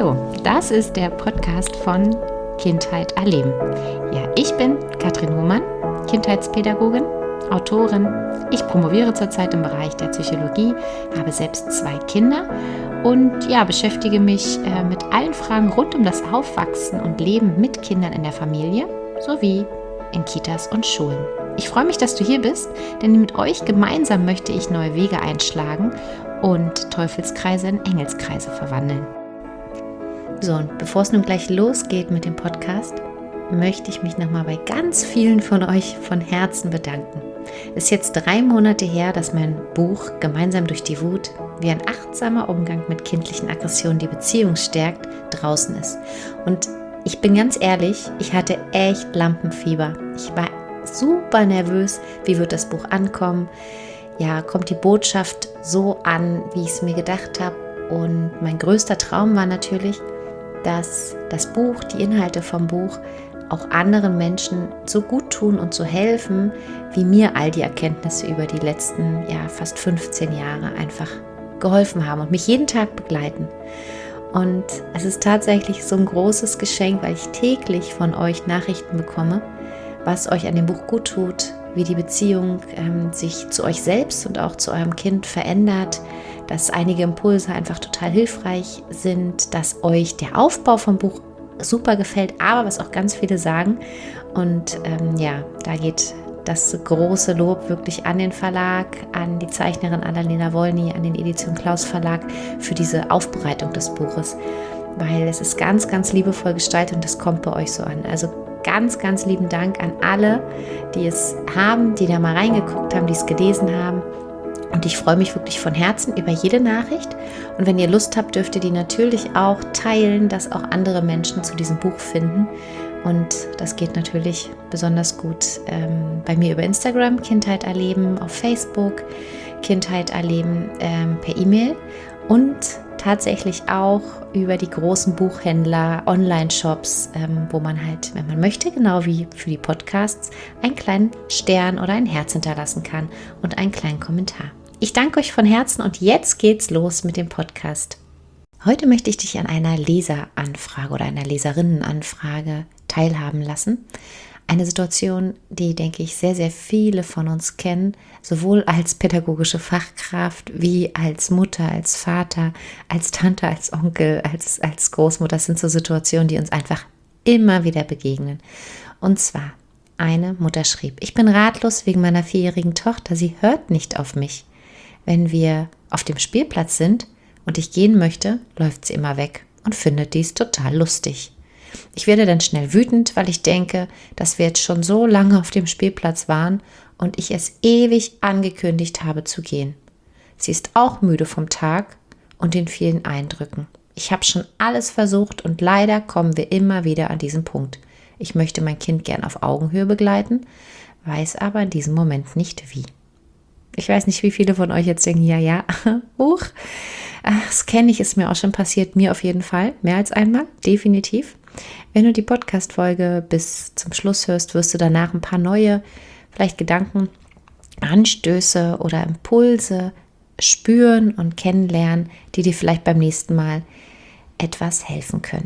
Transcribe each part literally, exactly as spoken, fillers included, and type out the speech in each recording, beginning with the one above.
Hallo, das ist der Podcast von Kindheit erleben. Ja, ich bin Katrin Hohmann, Kindheitspädagogin, Autorin. Ich promoviere zurzeit im Bereich der Psychologie, habe selbst zwei Kinder und ja, beschäftige mich äh, mit allen Fragen rund um das Aufwachsen und Leben mit Kindern in der Familie sowie in Kitas und Schulen. Ich freue mich, dass du hier bist, denn mit euch gemeinsam möchte ich neue Wege einschlagen und Teufelskreise in Engelskreise verwandeln. So, und bevor es nun gleich losgeht mit dem Podcast, möchte ich mich nochmal bei ganz vielen von euch von Herzen bedanken. Es ist jetzt drei Monate her, dass mein Buch Gemeinsam durch die Wut, wie ein achtsamer Umgang mit kindlichen Aggressionen die Beziehung stärkt, draußen ist. Und ich bin ganz ehrlich, ich hatte echt Lampenfieber. Ich war super nervös, wie wird das Buch ankommen? Ja, kommt die Botschaft so an, wie ich es mir gedacht habe? Und mein größter Traum war natürlich, dass das Buch, die Inhalte vom Buch auch anderen Menschen so gut tun und so helfen, wie mir all die Erkenntnisse über die letzten ja, fast fünfzehn Jahre einfach geholfen haben und mich jeden Tag begleiten. Und es ist tatsächlich so ein großes Geschenk, weil ich täglich von euch Nachrichten bekomme, was euch an dem Buch gut tut, wie die Beziehung ähm, sich zu euch selbst und auch zu eurem Kind verändert, dass einige Impulse einfach total hilfreich sind, dass euch der Aufbau vom Buch super gefällt, aber was auch ganz viele sagen. Und ähm, ja, da geht das große Lob wirklich an den Verlag, an die Zeichnerin Annalena Wolny, an den Edition Klaus Verlag für diese Aufbereitung des Buches, weil es ist ganz, ganz liebevoll gestaltet und das kommt bei euch so an. Also ganz, ganz lieben Dank an alle, die es haben, die da mal reingeguckt haben, die es gelesen haben. Und ich freue mich wirklich von Herzen über jede Nachricht. Und wenn ihr Lust habt, dürft ihr die natürlich auch teilen, dass auch andere Menschen zu diesem Buch finden. Und das geht natürlich besonders gut ähm, bei mir über Instagram, Kindheit erleben, auf Facebook, Kindheit erleben ähm, per E-Mail und tatsächlich auch über die großen Buchhändler, Online-Shops, ähm, wo man halt, wenn man möchte, genau wie für die Podcasts, einen kleinen Stern oder ein Herz hinterlassen kann und einen kleinen Kommentar. Ich danke euch von Herzen und jetzt geht's los mit dem Podcast. Heute möchte ich dich an einer Leseranfrage oder einer Leserinnenanfrage teilhaben lassen. Eine Situation, die, denke ich, sehr, sehr viele von uns kennen, sowohl als pädagogische Fachkraft wie als Mutter, als Vater, als Tante, als Onkel, als, als Großmutter. Das sind so Situationen, die uns einfach immer wieder begegnen. Und zwar, eine Mutter schrieb: Ich bin ratlos wegen meiner vierjährigen Tochter, sie hört nicht auf mich. Wenn wir auf dem Spielplatz sind und ich gehen möchte, läuft sie immer weg und findet dies total lustig. Ich werde dann schnell wütend, weil ich denke, dass wir jetzt schon so lange auf dem Spielplatz waren und ich es ewig angekündigt habe zu gehen. Sie ist auch müde vom Tag und den vielen Eindrücken. Ich habe schon alles versucht und leider kommen wir immer wieder an diesen Punkt. Ich möchte mein Kind gern auf Augenhöhe begleiten, weiß aber in diesem Moment nicht wie. Ich weiß nicht, wie viele von euch jetzt denken, ja, ja, huch, das kenne ich, ist mir auch schon passiert, mir auf jeden Fall, mehr als einmal, definitiv. Wenn du die Podcast-Folge bis zum Schluss hörst, wirst du danach ein paar neue, vielleicht Gedanken, Anstöße oder Impulse spüren und kennenlernen, die dir vielleicht beim nächsten Mal etwas helfen können.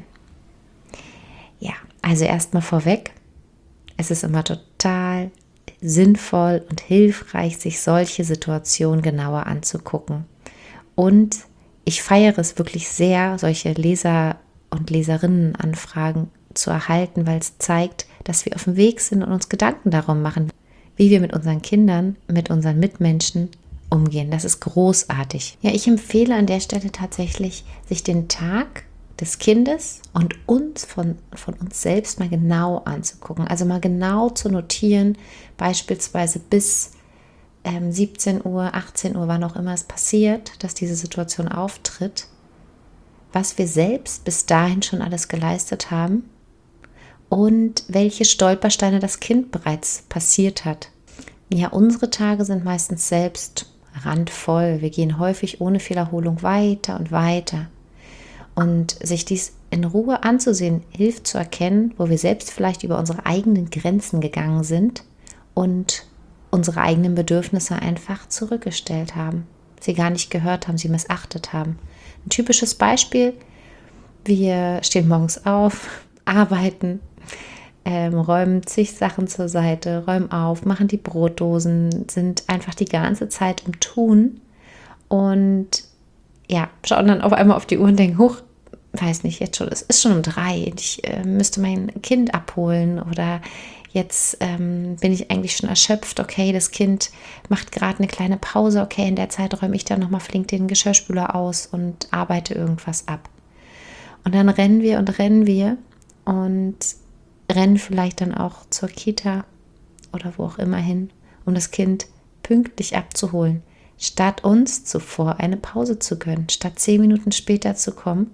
Ja, also erstmal vorweg, es ist immer total sinnvoll und hilfreich, sich solche Situationen genauer anzugucken. Und ich feiere es wirklich sehr, solche Leser- und Leserinnenanfragen zu erhalten, weil es zeigt, dass wir auf dem Weg sind und uns Gedanken darum machen, wie wir mit unseren Kindern, mit unseren Mitmenschen umgehen. Das ist großartig. Ja, ich empfehle an der Stelle tatsächlich, sich den Tag des Kindes und uns von, von uns selbst mal genau anzugucken. Also mal genau zu notieren, beispielsweise bis ähm, siebzehn Uhr, achtzehn Uhr, wann auch immer es passiert, dass diese Situation auftritt, was wir selbst bis dahin schon alles geleistet haben und welche Stolpersteine das Kind bereits passiert hat. Ja, unsere Tage sind meistens selbst randvoll. Wir gehen häufig ohne Fehlerholung weiter und weiter. Und sich dies in Ruhe anzusehen, hilft zu erkennen, wo wir selbst vielleicht über unsere eigenen Grenzen gegangen sind und unsere eigenen Bedürfnisse einfach zurückgestellt haben, sie gar nicht gehört haben, sie missachtet haben. Ein typisches Beispiel, Wir stehen morgens auf, arbeiten, ähm, räumen zig Sachen zur Seite, räumen auf, machen die Brotdosen, sind einfach die ganze Zeit im Tun und ja, schauen dann auf einmal auf die Uhr und denken, huch, weiß nicht, jetzt schon, es ist schon um drei, ich äh, müsste mein Kind abholen oder jetzt ähm, bin ich eigentlich schon erschöpft, okay, das Kind macht gerade eine kleine Pause, okay, in der Zeit räume ich dann nochmal flink den Geschirrspüler aus und arbeite irgendwas ab. Und dann rennen wir und rennen wir und rennen vielleicht dann auch zur Kita oder wo auch immer hin, um das Kind pünktlich abzuholen, statt uns zuvor eine Pause zu gönnen, statt zehn Minuten später zu kommen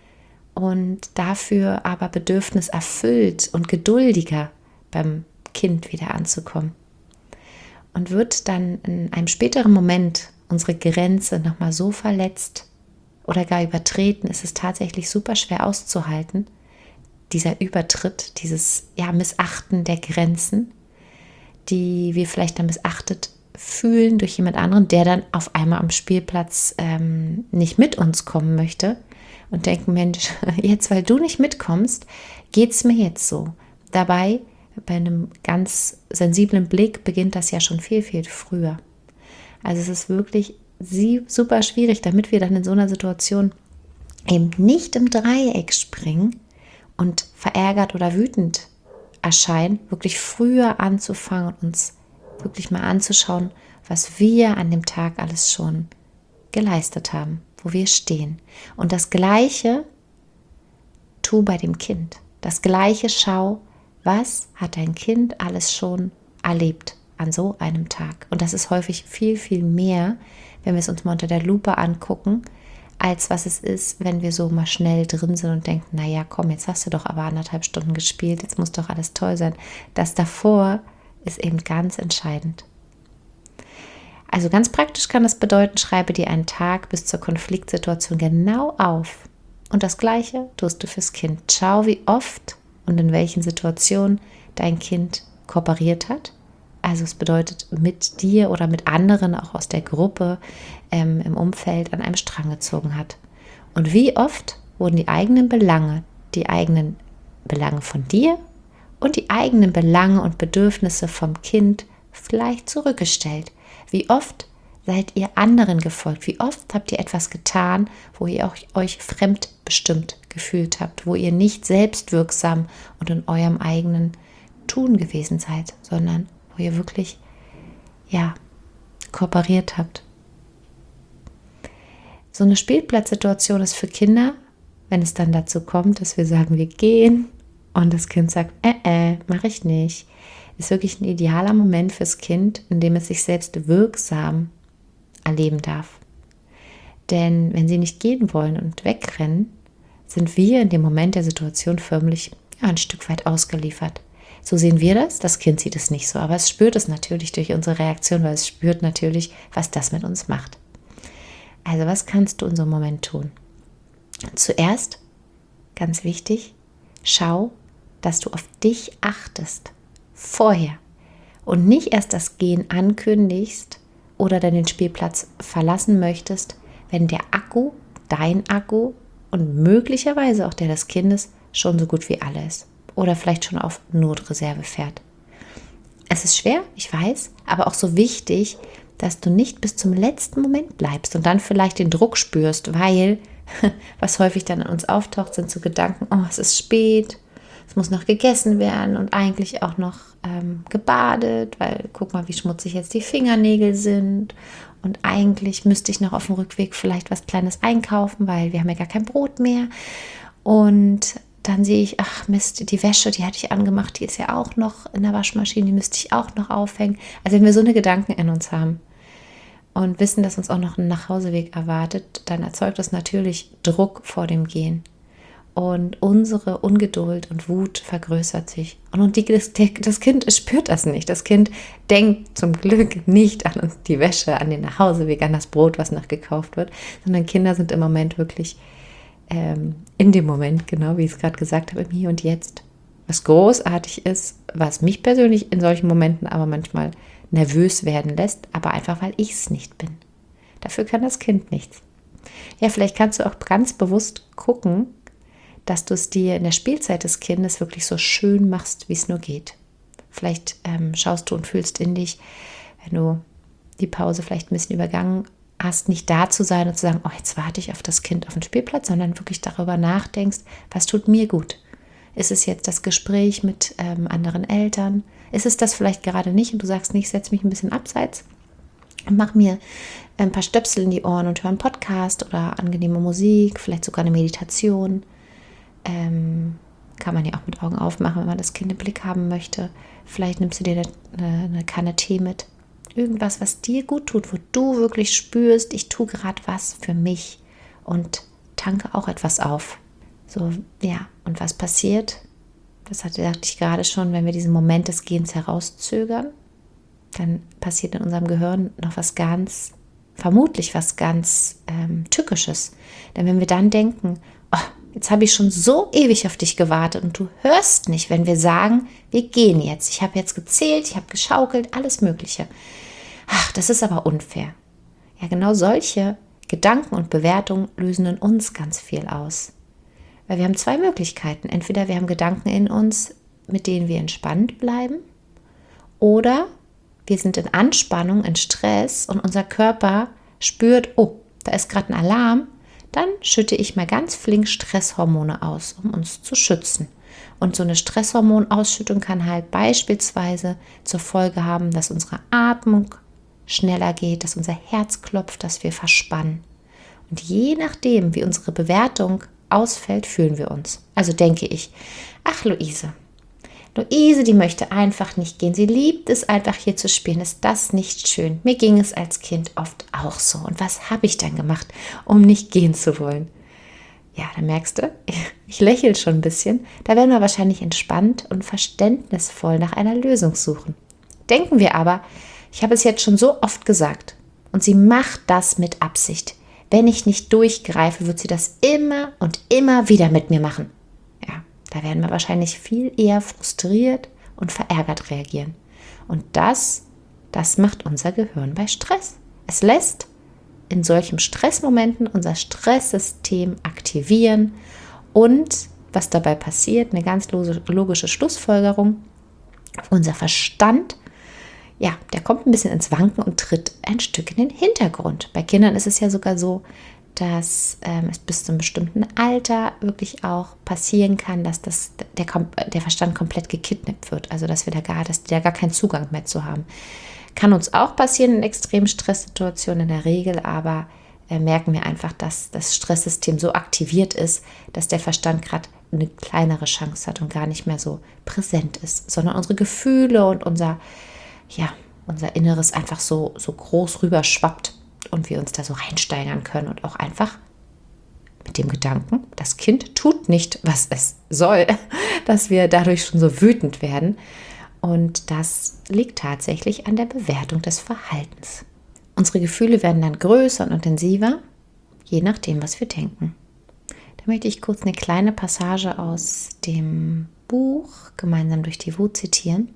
und dafür aber Bedürfnis erfüllt und geduldiger beim Kind wieder anzukommen. Und wird dann in einem späteren Moment unsere Grenze nochmal so verletzt oder gar übertreten, ist es tatsächlich super schwer auszuhalten, dieser Übertritt, dieses ja, Missachten der Grenzen, die wir vielleicht dann missachtet fühlen durch jemand anderen, der dann auf einmal am Spielplatz ähm, nicht mit uns kommen möchte und denken, Mensch, jetzt, weil du nicht mitkommst, geht es mir jetzt so. Dabei, bei einem ganz sensiblen Blick, beginnt das ja schon viel, viel früher. Also es ist wirklich super schwierig, damit wir dann in so einer Situation eben nicht im Dreieck springen und verärgert oder wütend erscheinen, wirklich früher anzufangen und uns wirklich mal anzuschauen, was wir an dem Tag alles schon geleistet haben, wo wir stehen. Und das Gleiche tu bei dem Kind. Das Gleiche schau, was hat dein Kind alles schon erlebt an so einem Tag. Und das ist häufig viel, viel mehr, wenn wir es uns mal unter der Lupe angucken, als was es ist, wenn wir so mal schnell drin sind und denken, naja, komm, jetzt hast du doch aber anderthalb Stunden gespielt, jetzt muss doch alles toll sein. Das davor ist eben ganz entscheidend. Also ganz praktisch kann das bedeuten, schreibe dir einen Tag bis zur Konfliktsituation genau auf. Und das Gleiche tust du fürs Kind. Schau, wie oft und in welchen Situationen dein Kind kooperiert hat. Also es bedeutet, mit dir oder mit anderen, auch aus der Gruppe ähm, im Umfeld, an einem Strang gezogen hat. Und wie oft wurden die eigenen Belange, die eigenen Belange von dir und die eigenen Belange und Bedürfnisse vom Kind vielleicht zurückgestellt. Wie oft seid ihr anderen gefolgt? Wie oft habt ihr etwas getan, wo ihr auch euch fremdbestimmt gefühlt habt, wo ihr nicht selbstwirksam und in eurem eigenen Tun gewesen seid, sondern wo ihr wirklich, ja, kooperiert habt. So eine Spielplatzsituation ist für Kinder, wenn es dann dazu kommt, dass wir sagen, wir gehen und das Kind sagt, äh, äh, mache ich nicht, ist wirklich ein idealer Moment fürs Kind, in dem es sich selbst wirksam erleben darf. Denn wenn sie nicht gehen wollen und wegrennen, sind wir in dem Moment der Situation förmlich ja, ein Stück weit ausgeliefert. So sehen wir das, das Kind sieht es nicht so, aber es spürt es natürlich durch unsere Reaktion, weil es spürt natürlich, was das mit uns macht. Also was kannst du in so einem Moment tun? Zuerst, ganz wichtig, schau, dass du auf dich achtest, vorher und nicht erst das Gehen ankündigst oder dann den Spielplatz verlassen möchtest, wenn der Akku, dein Akku und möglicherweise auch der des Kindes schon so gut wie alle ist. Oder vielleicht schon auf Notreserve fährt. Es ist schwer, ich weiß, aber auch so wichtig, dass du nicht bis zum letzten Moment bleibst und dann vielleicht den Druck spürst, weil, was häufig dann in uns auftaucht, sind so Gedanken, oh, es ist spät, es muss noch gegessen werden und eigentlich auch noch ähm, gebadet, weil guck mal, wie schmutzig jetzt die Fingernägel sind und eigentlich müsste ich noch auf dem Rückweg vielleicht was Kleines einkaufen, weil wir haben ja gar kein Brot mehr und dann sehe ich, ach Mist, die Wäsche, die hatte ich angemacht, die ist ja auch noch in der Waschmaschine, die müsste ich auch noch aufhängen. Also wenn wir so eine Gedanken in uns haben und wissen, dass uns auch noch ein Nachhauseweg erwartet, dann erzeugt das natürlich Druck vor dem Gehen. Und unsere Ungeduld und Wut vergrößert sich. Und die, das, das Kind spürt das nicht. Das Kind denkt zum Glück nicht an die Wäsche, an den Nachhauseweg, an das Brot, was noch gekauft wird, sondern Kinder sind im Moment wirklich in dem Moment, genau wie ich es gerade gesagt habe, im Hier und Jetzt. Was großartig ist, was mich persönlich in solchen Momenten aber manchmal nervös werden lässt, aber einfach, weil ich es nicht bin. Dafür kann das Kind nichts. Ja, vielleicht kannst du auch ganz bewusst gucken, dass du es dir in der Spielzeit des Kindes wirklich so schön machst, wie es nur geht. Vielleicht ähm, schaust du und fühlst in dich, wenn du die Pause vielleicht ein bisschen übergangen hast, nicht da zu sein und zu sagen, oh, jetzt warte ich auf das Kind auf den Spielplatz, sondern wirklich darüber nachdenkst, was tut mir gut? Ist es jetzt das Gespräch mit ähm, anderen Eltern? Ist es das vielleicht gerade nicht und du sagst nicht, setz mich ein bisschen abseits und mach mir ein paar Stöpsel in die Ohren und hör einen Podcast oder angenehme Musik, vielleicht sogar eine Meditation. Ähm, kann man ja auch mit Augen aufmachen, wenn man das Kind im Blick haben möchte. Vielleicht nimmst du dir eine, eine Kanne Tee mit. Irgendwas, was dir gut tut, wo du wirklich spürst, ich tue gerade was für mich und tanke auch etwas auf. So, ja, und was passiert? Das hatte, sagte ich gerade schon, wenn wir diesen Moment des Gehens herauszögern, dann passiert in unserem Gehirn noch was ganz, vermutlich was ganz ähm, Tückisches. Denn wenn wir dann denken, oh, jetzt habe ich schon so ewig auf dich gewartet und du hörst nicht, wenn wir sagen, wir gehen jetzt. Ich habe jetzt gezählt, ich habe geschaukelt, alles Mögliche. Ach, das ist aber unfair. Ja, genau solche Gedanken und Bewertungen lösen in uns ganz viel aus. Weil wir haben zwei Möglichkeiten. Entweder wir haben Gedanken in uns, mit denen wir entspannt bleiben, oder wir sind in Anspannung, in Stress und unser Körper spürt, oh, da ist gerade ein Alarm, dann schütte ich mal ganz flink Stresshormone aus, um uns zu schützen. Und so eine Stresshormonausschüttung kann halt beispielsweise zur Folge haben, dass unsere Atmung schneller geht, dass unser Herz klopft, dass wir verspannen. Und je nachdem, wie unsere Bewertung ausfällt, fühlen wir uns. Also denke ich, ach Luise, Luise, die möchte einfach nicht gehen. Sie liebt es einfach hier zu spielen. Ist das nicht schön? Mir ging es als Kind oft auch so. Und was habe ich dann gemacht, um nicht gehen zu wollen? Ja, da merkst du, ich lächle schon ein bisschen. Da werden wir wahrscheinlich entspannt und verständnisvoll nach einer Lösung suchen. Denken wir aber, ich habe es jetzt schon so oft gesagt und sie macht das mit Absicht. Wenn ich nicht durchgreife, wird sie das immer und immer wieder mit mir machen. Ja, da werden wir wahrscheinlich viel eher frustriert und verärgert reagieren. Und das, das macht unser Gehirn bei Stress. Es lässt in solchen Stressmomenten unser Stresssystem aktivieren und was dabei passiert, eine ganz logische Schlussfolgerung, unser Verstand, ja, der kommt ein bisschen ins Wanken und tritt ein Stück in den Hintergrund. Bei Kindern ist es ja sogar so, dass ähm, es bis zu einem bestimmten Alter wirklich auch passieren kann, dass das, der, der Verstand komplett gekidnappt wird. Also dass wir da gar, dass die da gar keinen Zugang mehr zu haben. Kann uns auch passieren in extremen Stresssituationen in der Regel, aber äh, merken wir einfach, dass das Stresssystem so aktiviert ist, dass der Verstand gerade eine kleinere Chance hat und gar nicht mehr so präsent ist, sondern unsere Gefühle und unser ja, unser Inneres einfach so, so groß rüber schwappt und wir uns da so reinsteigern können und auch einfach mit dem Gedanken, das Kind tut nicht, was es soll, dass wir dadurch schon so wütend werden. Und das liegt tatsächlich an der Bewertung des Verhaltens. Unsere Gefühle werden dann größer und intensiver, je nachdem, was wir denken. Da möchte ich kurz eine kleine Passage aus dem Buch Gemeinsam durch die Wut zitieren.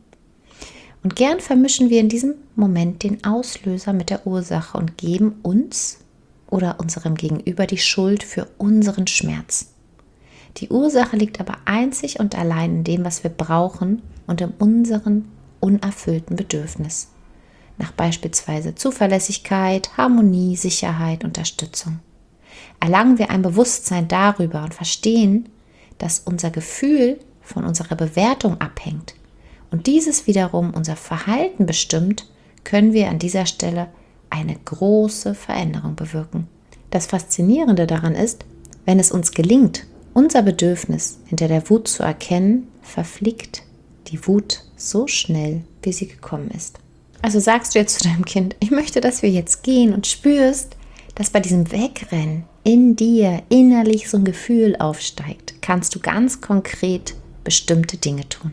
Und gern vermischen wir in diesem Moment den Auslöser mit der Ursache und geben uns oder unserem Gegenüber die Schuld für unseren Schmerz. Die Ursache liegt aber einzig und allein in dem, was wir brauchen und in unserem unerfüllten Bedürfnis. Nach beispielsweise Zuverlässigkeit, Harmonie, Sicherheit, Unterstützung. Erlangen wir ein Bewusstsein darüber und verstehen, dass unser Gefühl von unserer Bewertung abhängt, und dieses wiederum unser Verhalten bestimmt, können wir an dieser Stelle eine große Veränderung bewirken. Das Faszinierende daran ist, wenn es uns gelingt, unser Bedürfnis hinter der Wut zu erkennen, verfliegt die Wut so schnell, wie sie gekommen ist. Also sagst du jetzt zu deinem Kind, ich möchte, dass wir jetzt gehen und spürst, dass bei diesem Wegrennen in dir innerlich so ein Gefühl aufsteigt, kannst du ganz konkret bestimmte Dinge tun.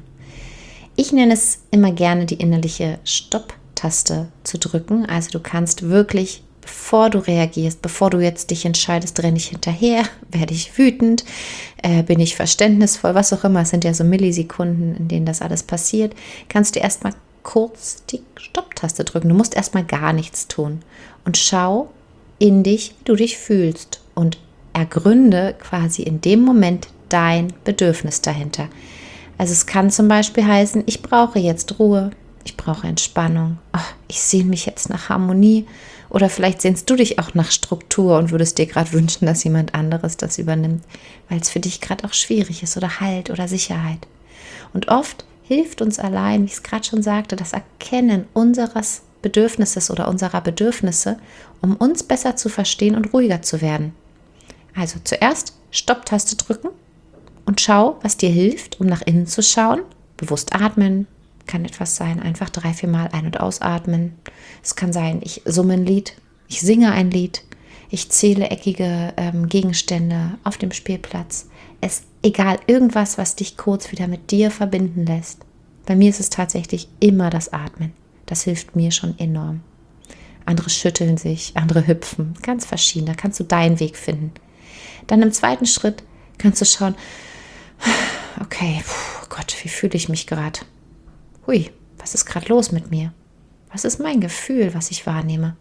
Ich nenne es immer gerne die innerliche Stopp-Taste zu drücken. Also du kannst wirklich, bevor du reagierst, bevor du jetzt dich entscheidest, renne ich hinterher, werde ich wütend, äh, bin ich verständnisvoll, was auch immer. Es sind ja so Millisekunden, in denen das alles passiert. Kannst du erstmal kurz die Stopp-Taste drücken. Du musst erstmal gar nichts tun. Und schau in dich, wie du dich fühlst. Und ergründe quasi in dem Moment dein Bedürfnis dahinter. Also es kann zum Beispiel heißen, ich brauche jetzt Ruhe, ich brauche Entspannung, oh, ich sehne mich jetzt nach Harmonie oder vielleicht sehnst du dich auch nach Struktur und würdest dir gerade wünschen, dass jemand anderes das übernimmt, weil es für dich gerade auch schwierig ist oder Halt oder Sicherheit. Und oft hilft uns allein, wie ich es gerade schon sagte, das Erkennen unseres Bedürfnisses oder unserer Bedürfnisse, um uns besser zu verstehen und ruhiger zu werden. Also zuerst Stopptaste drücken und schau, was dir hilft, um nach innen zu schauen. Bewusst atmen kann etwas sein, einfach drei, vier Mal ein- und ausatmen. Es kann sein, ich summe ein Lied, ich singe ein Lied, ich zähle eckige ähm, Gegenstände auf dem Spielplatz. Es egal, irgendwas, was dich kurz wieder mit dir verbinden lässt. Bei mir ist es tatsächlich immer das Atmen. Das hilft mir schon enorm. Andere schütteln sich, andere hüpfen, ganz verschieden. Da kannst du deinen Weg finden. Dann im zweiten Schritt kannst du schauen, okay, puh, Gott, wie fühle ich mich gerade? Hui, was ist gerade los mit mir? Was ist mein Gefühl, was ich wahrnehme?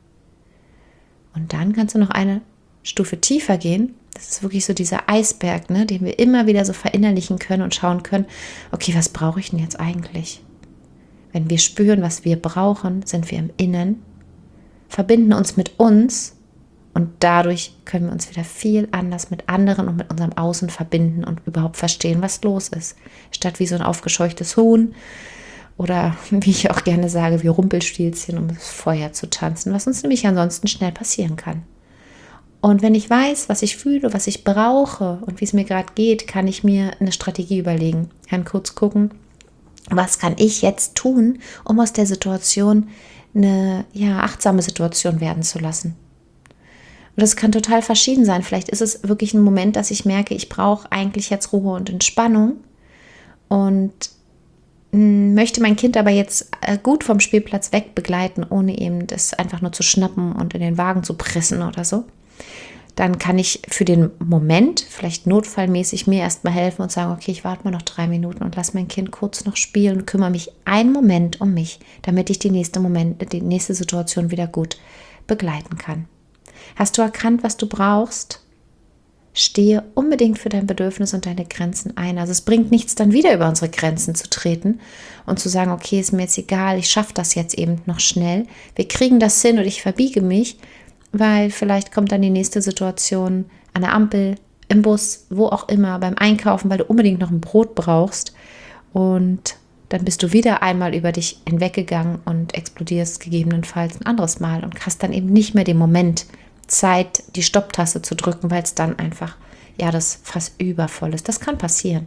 Und dann kannst du noch eine Stufe tiefer gehen. Das ist wirklich so dieser Eisberg, ne, den wir immer wieder so verinnerlichen können und schauen können, okay, was brauche ich denn jetzt eigentlich? Wenn wir spüren, was wir brauchen, sind wir im Innen, verbinden uns mit uns und dadurch können wir uns wieder viel anders mit anderen und mit unserem Außen verbinden und überhaupt verstehen, was los ist. Statt wie so ein aufgescheuchtes Huhn oder, wie ich auch gerne sage, wie Rumpelstilzchen um das Feuer zu tanzen, was uns nämlich ansonsten schnell passieren kann. Und wenn ich weiß, was ich fühle, was ich brauche und wie es mir gerade geht, kann ich mir eine Strategie überlegen. Ich kann kurz gucken, was kann ich jetzt tun, um aus der Situation eine ja, achtsame Situation werden zu lassen. Und das kann total verschieden sein. Vielleicht ist es wirklich ein Moment, dass ich merke, ich brauche eigentlich jetzt Ruhe und Entspannung und möchte mein Kind aber jetzt gut vom Spielplatz weg begleiten, ohne eben das einfach nur zu schnappen und in den Wagen zu pressen oder so. Dann kann ich für den Moment, vielleicht notfallmäßig, mir erstmal helfen und sagen, okay, ich warte mal noch drei Minuten und lasse mein Kind kurz noch spielen und kümmere mich einen Moment um mich, damit ich die nächste Moment, die nächste Situation wieder gut begleiten kann. Hast du erkannt, was du brauchst? Stehe unbedingt für dein Bedürfnis und deine Grenzen ein. Also es bringt nichts, dann wieder über unsere Grenzen zu treten und zu sagen, okay, ist mir jetzt egal, ich schaffe das jetzt eben noch schnell. Wir kriegen das hin und ich verbiege mich, weil vielleicht kommt dann die nächste Situation an der Ampel, im Bus, wo auch immer, beim Einkaufen, weil du unbedingt noch ein Brot brauchst und dann bist du wieder einmal über dich hinweggegangen und explodierst gegebenenfalls ein anderes Mal und hast dann eben nicht mehr den Moment, Zeit, die Stopptaste zu drücken, weil es dann einfach, ja, das fast übervoll ist. Das kann passieren.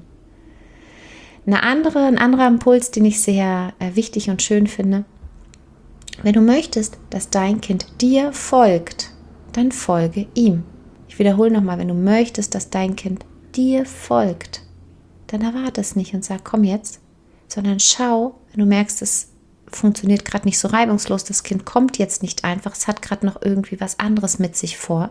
Eine andere, ein anderer Impuls, den ich sehr äh, wichtig und schön finde, wenn du möchtest, dass dein Kind dir folgt, dann folge ihm. Ich wiederhole nochmal, wenn du möchtest, dass dein Kind dir folgt, dann erwarte es nicht und sag, komm jetzt, sondern schau, wenn du merkst, es funktioniert gerade nicht so reibungslos, das Kind kommt jetzt nicht einfach, es hat gerade noch irgendwie was anderes mit sich vor,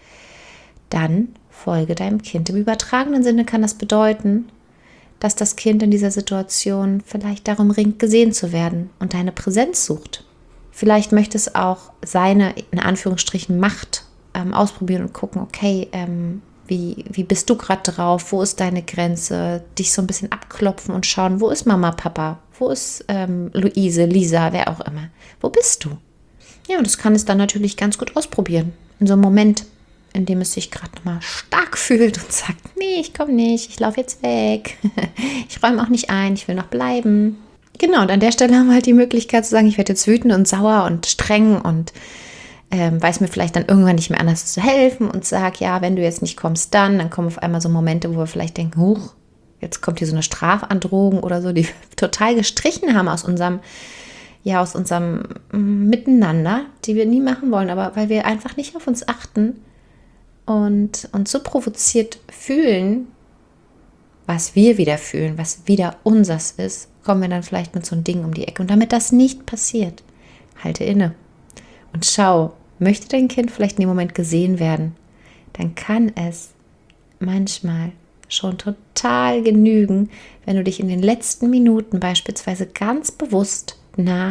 dann folge deinem Kind. Im übertragenen Sinne kann das bedeuten, dass das Kind in dieser Situation vielleicht darum ringt, gesehen zu werden und deine Präsenz sucht. Vielleicht möchte es auch seine, in Anführungsstrichen, Macht ähm, ausprobieren und gucken, okay, ähm, wie, wie bist du gerade drauf, wo ist deine Grenze, dich so ein bisschen abklopfen und schauen, wo ist Mama, Papa, wo ist ähm, Luise, Lisa, wer auch immer, wo bist du? Ja, und das kann es dann natürlich ganz gut ausprobieren. In so einem Moment, in dem es sich gerade mal stark fühlt und sagt, nee, ich komme nicht, ich laufe jetzt weg, ich räume auch nicht ein, ich will noch bleiben. Genau, und an der Stelle haben wir halt die Möglichkeit zu sagen, ich werde jetzt wütend und sauer und streng und ähm, weiß mir vielleicht dann irgendwann nicht mehr anders zu helfen und sage, ja, wenn du jetzt nicht kommst, dann, dann kommen auf einmal so Momente, wo wir vielleicht denken, huch, jetzt kommt hier so eine Strafandrohung oder so, die wir total gestrichen haben aus unserem, ja, aus unserem Miteinander, die wir nie machen wollen, aber weil wir einfach nicht auf uns achten und uns so provoziert fühlen, was wir wieder fühlen, was wieder unseres ist, kommen wir dann vielleicht mit so einem Ding um die Ecke. Und damit das nicht passiert, halte inne und schau, möchte dein Kind vielleicht in dem Moment gesehen werden, dann kann es manchmal schon total genügen, wenn du dich in den letzten Minuten beispielsweise ganz bewusst nah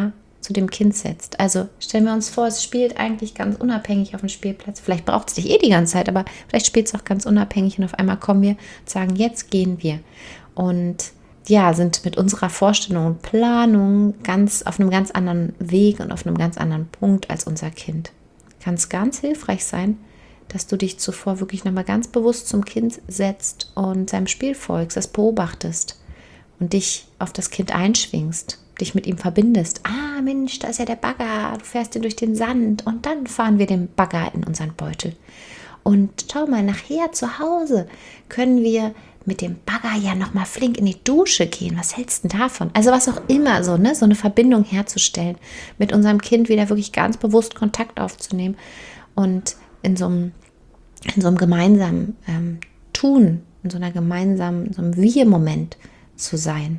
zu dem Kind setzt. Also stellen wir uns vor, es spielt eigentlich ganz unabhängig auf dem Spielplatz. Vielleicht braucht es dich eh die ganze Zeit, aber vielleicht spielt es auch ganz unabhängig und auf einmal kommen wir und sagen, jetzt gehen wir. Und ja, sind mit unserer Vorstellung und Planung ganz auf einem ganz anderen Weg und auf einem ganz anderen Punkt als unser Kind. Kann es ganz hilfreich sein, dass du dich zuvor wirklich nochmal ganz bewusst zum Kind setzt und seinem Spiel folgst, das beobachtest und dich auf das Kind einschwingst, dich mit ihm verbindest. Ah, Mensch, da ist ja der Bagger, du fährst ihn durch den Sand und dann fahren wir den Bagger in unseren Beutel. Und schau mal, nachher zu Hause können wir mit dem Bagger ja nochmal flink in die Dusche gehen. Was hältst du denn davon? Also was auch immer, so, ne, so eine Verbindung herzustellen, mit unserem Kind wieder wirklich ganz bewusst Kontakt aufzunehmen und in so einem, in so einem gemeinsamen ähm, Tun, in so einer gemeinsamen, so einem Wir-Moment zu sein.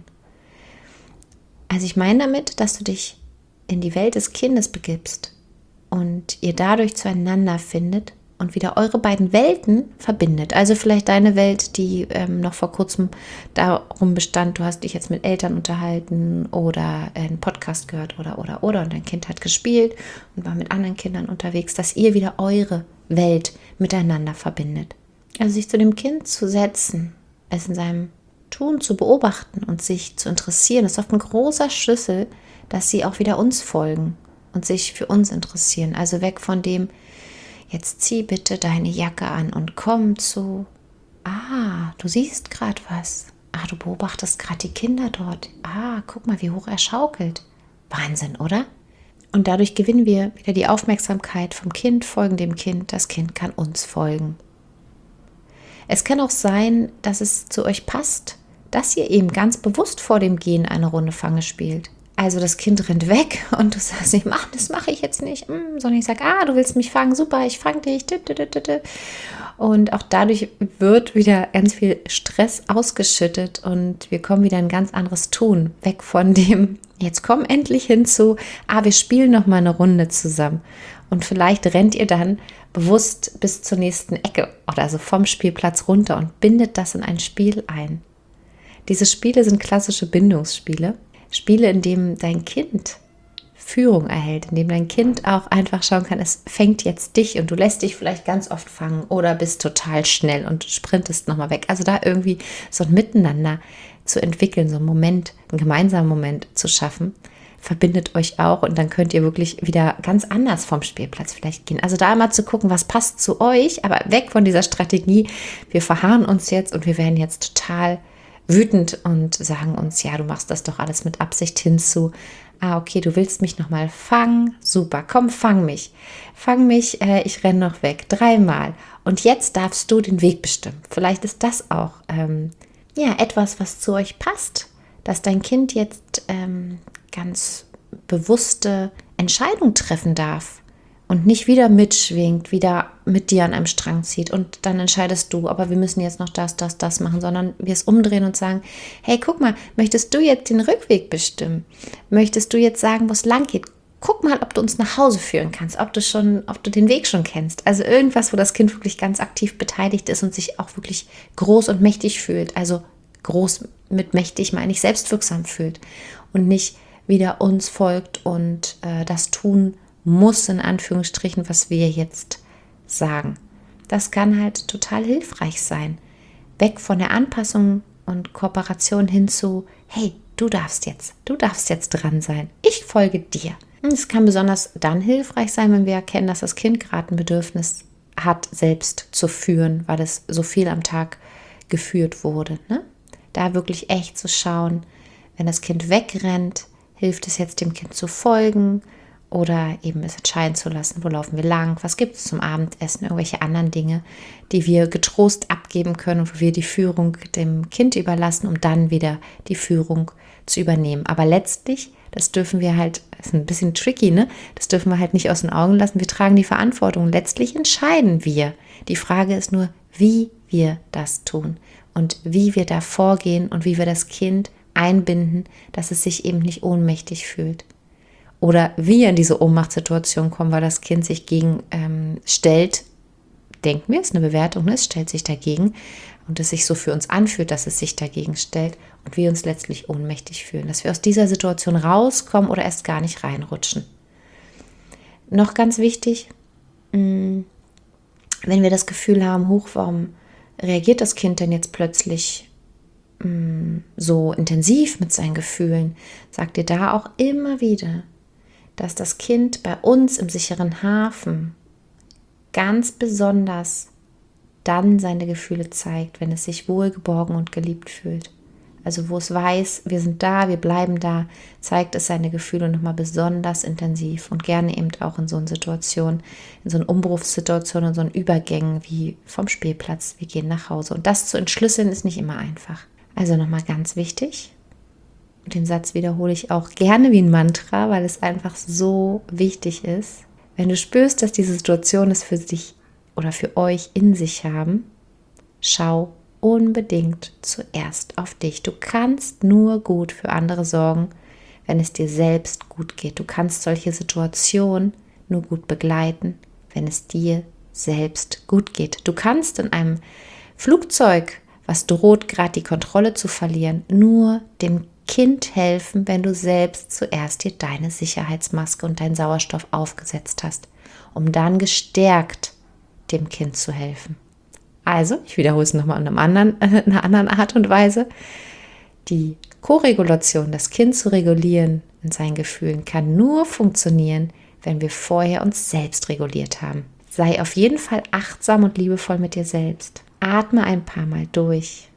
Also ich meine damit, dass du dich in die Welt des Kindes begibst und ihr dadurch zueinander findet und wieder eure beiden Welten verbindet. Also vielleicht deine Welt, die ähm, noch vor kurzem darum bestand, du hast dich jetzt mit Eltern unterhalten oder einen Podcast gehört oder, oder, oder und dein Kind hat gespielt und war mit anderen Kindern unterwegs, dass ihr wieder eure Welt miteinander verbindet. Also sich zu dem Kind zu setzen, es in seinem Tun zu beobachten und sich zu interessieren, ist oft ein großer Schlüssel, dass sie auch wieder uns folgen und sich für uns interessieren. Also weg von dem, jetzt zieh bitte deine Jacke an und komm zu, ah, du siehst gerade was. Ah, du beobachtest gerade die Kinder dort. Ah, guck mal, wie hoch er schaukelt. Wahnsinn, oder? Und dadurch gewinnen wir wieder die Aufmerksamkeit vom Kind, folgen dem Kind. Das Kind kann uns folgen. Es kann auch sein, dass es zu euch passt, dass ihr eben ganz bewusst vor dem Gehen eine Runde Fange spielt. Also das Kind rennt weg und du sagst nicht, mach, das mache ich jetzt nicht, sondern ich sage, ah, du willst mich fangen, super, ich fange dich. Und auch dadurch wird wieder ganz viel Stress ausgeschüttet und wir kommen wieder in ein ganz anderes Tun, weg von dem, jetzt komm endlich hinzu, ah, wir spielen noch mal eine Runde zusammen. Und vielleicht rennt ihr dann bewusst bis zur nächsten Ecke oder also vom Spielplatz runter und bindet das in ein Spiel ein. Diese Spiele sind klassische Bindungsspiele. Spiele, in denen dein Kind Führung erhält, in dem dein Kind auch einfach schauen kann, es fängt jetzt dich und du lässt dich vielleicht ganz oft fangen oder bist total schnell und sprintest nochmal weg. Also da irgendwie so ein Miteinander zu entwickeln, so einen Moment, einen gemeinsamen Moment zu schaffen, verbindet euch auch und dann könnt ihr wirklich wieder ganz anders vom Spielplatz vielleicht gehen. Also da mal zu gucken, was passt zu euch, aber weg von dieser Strategie, wir verharren uns jetzt und wir werden jetzt total wütend und sagen uns, ja, du machst das doch alles mit Absicht, hinzu, ah, okay, du willst mich nochmal fangen, super, komm, fang mich, fang mich, äh, ich renne noch weg, dreimal und jetzt darfst du den Weg bestimmen. Vielleicht ist das auch ähm, ja, etwas, was zu euch passt, dass dein Kind jetzt ähm, ganz bewusste Entscheidungen treffen darf und nicht wieder mitschwingt, wieder mit dir an einem Strang zieht und dann entscheidest du, aber wir müssen jetzt noch das, das, das machen, sondern wir es umdrehen und sagen, hey, guck mal, möchtest du jetzt den Rückweg bestimmen? Möchtest du jetzt sagen, wo es lang geht? Guck mal, ob du uns nach Hause führen kannst, ob du schon, ob du den Weg schon kennst. Also irgendwas, wo das Kind wirklich ganz aktiv beteiligt ist und sich auch wirklich groß und mächtig fühlt. Also groß mit mächtig meine ich selbstwirksam fühlt und nicht wieder uns folgt und äh, das tun muss, in Anführungsstrichen, was wir jetzt sagen. Das kann halt total hilfreich sein. Weg von der Anpassung und Kooperation hin zu, hey, du darfst jetzt, du darfst jetzt dran sein. Ich folge dir. Es kann besonders dann hilfreich sein, wenn wir erkennen, dass das Kind gerade ein Bedürfnis hat, selbst zu führen, weil es so viel am Tag geführt wurde. Ne? Da wirklich echt zu schauen, wenn das Kind wegrennt, hilft es jetzt dem Kind zu folgen oder eben es entscheiden zu lassen, wo laufen wir lang, was gibt es zum Abendessen, irgendwelche anderen Dinge, die wir getrost abgeben können und wo wir die Führung dem Kind überlassen, um dann wieder die Führung zu übernehmen. Aber letztlich, das dürfen wir halt, das ist ein bisschen tricky, ne? Das dürfen wir halt nicht aus den Augen lassen. Wir tragen die Verantwortung. Letztlich entscheiden wir. Die Frage ist nur, wie wir das tun und wie wir da vorgehen und wie wir das Kind einbinden, dass es sich eben nicht ohnmächtig fühlt. Oder wir in diese Ohnmachtssituation kommen, weil das Kind sich gegen ähm, stellt, denken wir, es ist eine Bewertung, ne? Es stellt sich dagegen und es sich so für uns anfühlt, dass es sich dagegen stellt und wir uns letztlich ohnmächtig fühlen, dass wir aus dieser Situation rauskommen oder erst gar nicht reinrutschen. Noch ganz wichtig, wenn wir das Gefühl haben, huch, warum reagiert das Kind denn jetzt plötzlich so intensiv mit seinen Gefühlen, sagt ihr da auch immer wieder, dass das Kind bei uns im sicheren Hafen ganz besonders dann seine Gefühle zeigt, wenn es sich wohlgeborgen und geliebt fühlt. Also wo es weiß, wir sind da, wir bleiben da, zeigt es seine Gefühle nochmal besonders intensiv und gerne eben auch in so einer Situation, in so einer Umbruchssituation, in so einen Übergängen wie vom Spielplatz, wir gehen nach Hause. Und das zu entschlüsseln ist nicht immer einfach. Also nochmal ganz wichtig, den Satz wiederhole ich auch gerne wie ein Mantra, weil es einfach so wichtig ist. Wenn du spürst, dass diese Situation es für dich oder für euch in sich haben, schau unbedingt zuerst auf dich. Du kannst nur gut für andere sorgen, wenn es dir selbst gut geht. Du kannst solche Situationen nur gut begleiten, wenn es dir selbst gut geht. Du kannst in einem Flugzeug, was droht, gerade die Kontrolle zu verlieren, nur dem Kind helfen, wenn du selbst zuerst dir deine Sicherheitsmaske und deinen Sauerstoff aufgesetzt hast, um dann gestärkt dem Kind zu helfen. Also, ich wiederhole es nochmal in einem anderen, äh, einer anderen Art und Weise. Die Koregulation, das Kind zu regulieren in seinen Gefühlen, kann nur funktionieren, wenn wir vorher uns selbst reguliert haben. Sei auf jeden Fall achtsam und liebevoll mit dir selbst. Atme ein paar Mal durch.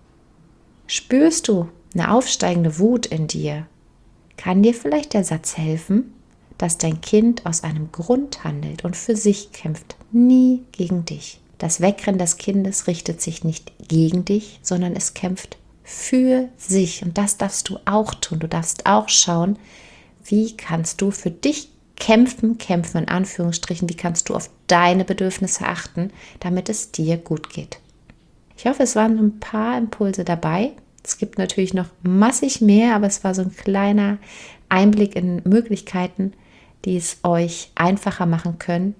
Spürst du eine aufsteigende Wut in dir? Kann dir vielleicht der Satz helfen, dass dein Kind aus einem Grund handelt und für sich kämpft, nie gegen dich. Das Wegrennen des Kindes richtet sich nicht gegen dich, sondern es kämpft für sich. Und das darfst du auch tun. Du darfst auch schauen, wie kannst du für dich kämpfen, kämpfen in Anführungsstrichen, wie kannst du auf deine Bedürfnisse achten, damit es dir gut geht. Ich hoffe, es waren so ein paar Impulse dabei. Es gibt natürlich noch massig mehr, aber es war so ein kleiner Einblick in Möglichkeiten, die es euch einfacher machen können,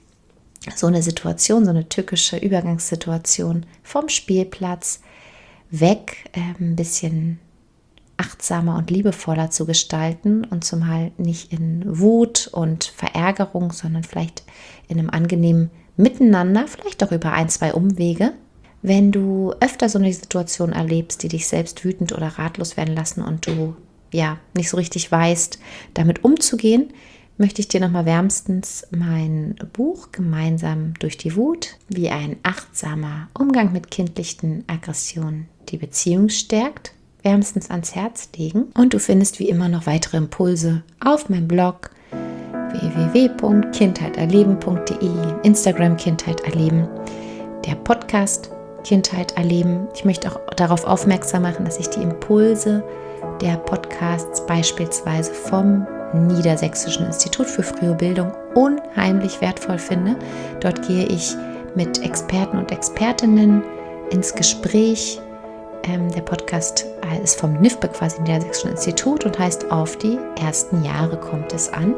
so eine Situation, so eine tückische Übergangssituation vom Spielplatz weg, äh, ein bisschen achtsamer und liebevoller zu gestalten und zumal nicht in Wut und Verärgerung, sondern vielleicht in einem angenehmen Miteinander, vielleicht auch über ein, zwei Umwege. Wenn du öfter so eine Situation erlebst, die dich selbst wütend oder ratlos werden lassen und du ja nicht so richtig weißt, damit umzugehen, möchte ich dir nochmal wärmstens mein Buch Gemeinsam durch die Wut, wie ein achtsamer Umgang mit kindlichen Aggressionen die Beziehung stärkt, wärmstens ans Herz legen. Und du findest wie immer noch weitere Impulse auf meinem Blog w w w punkt kindheit erleben punkt de, Instagram Kindheit erleben, der Podcast Kindheit erleben. Ich möchte auch darauf aufmerksam machen, dass ich die Impulse der Podcasts beispielsweise vom Niedersächsischen Institut für frühe Bildung unheimlich wertvoll finde. Dort gehe ich mit Experten und Expertinnen ins Gespräch. Ähm, der Podcast ist vom N I F B E, quasi Niedersächsischen Institut, und heißt Auf die ersten Jahre kommt es an.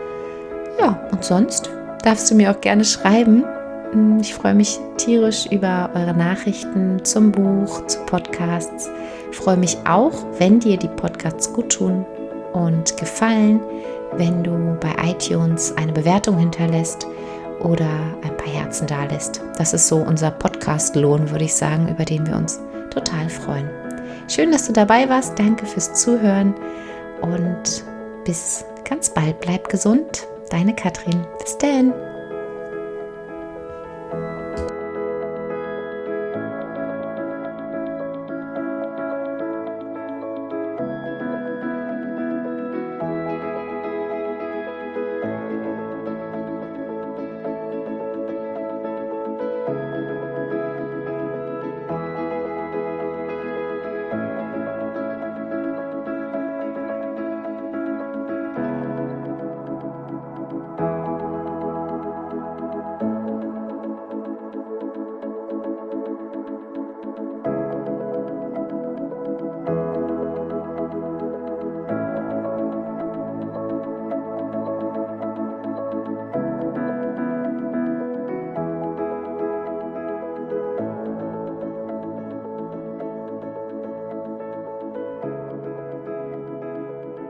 Ja, und sonst darfst du mir auch gerne schreiben. Ich freue mich tierisch über eure Nachrichten zum Buch, zu Podcasts. Ich freue mich auch, wenn dir die Podcasts gut tun und gefallen, wenn du bei iTunes eine Bewertung hinterlässt oder ein paar Herzen dalässt. Das ist so unser Podcast-Lohn, würde ich sagen, über den wir uns total freuen. Schön, dass du dabei warst. Danke fürs Zuhören und bis ganz bald. Bleib gesund. Deine Katrin. Bis dann.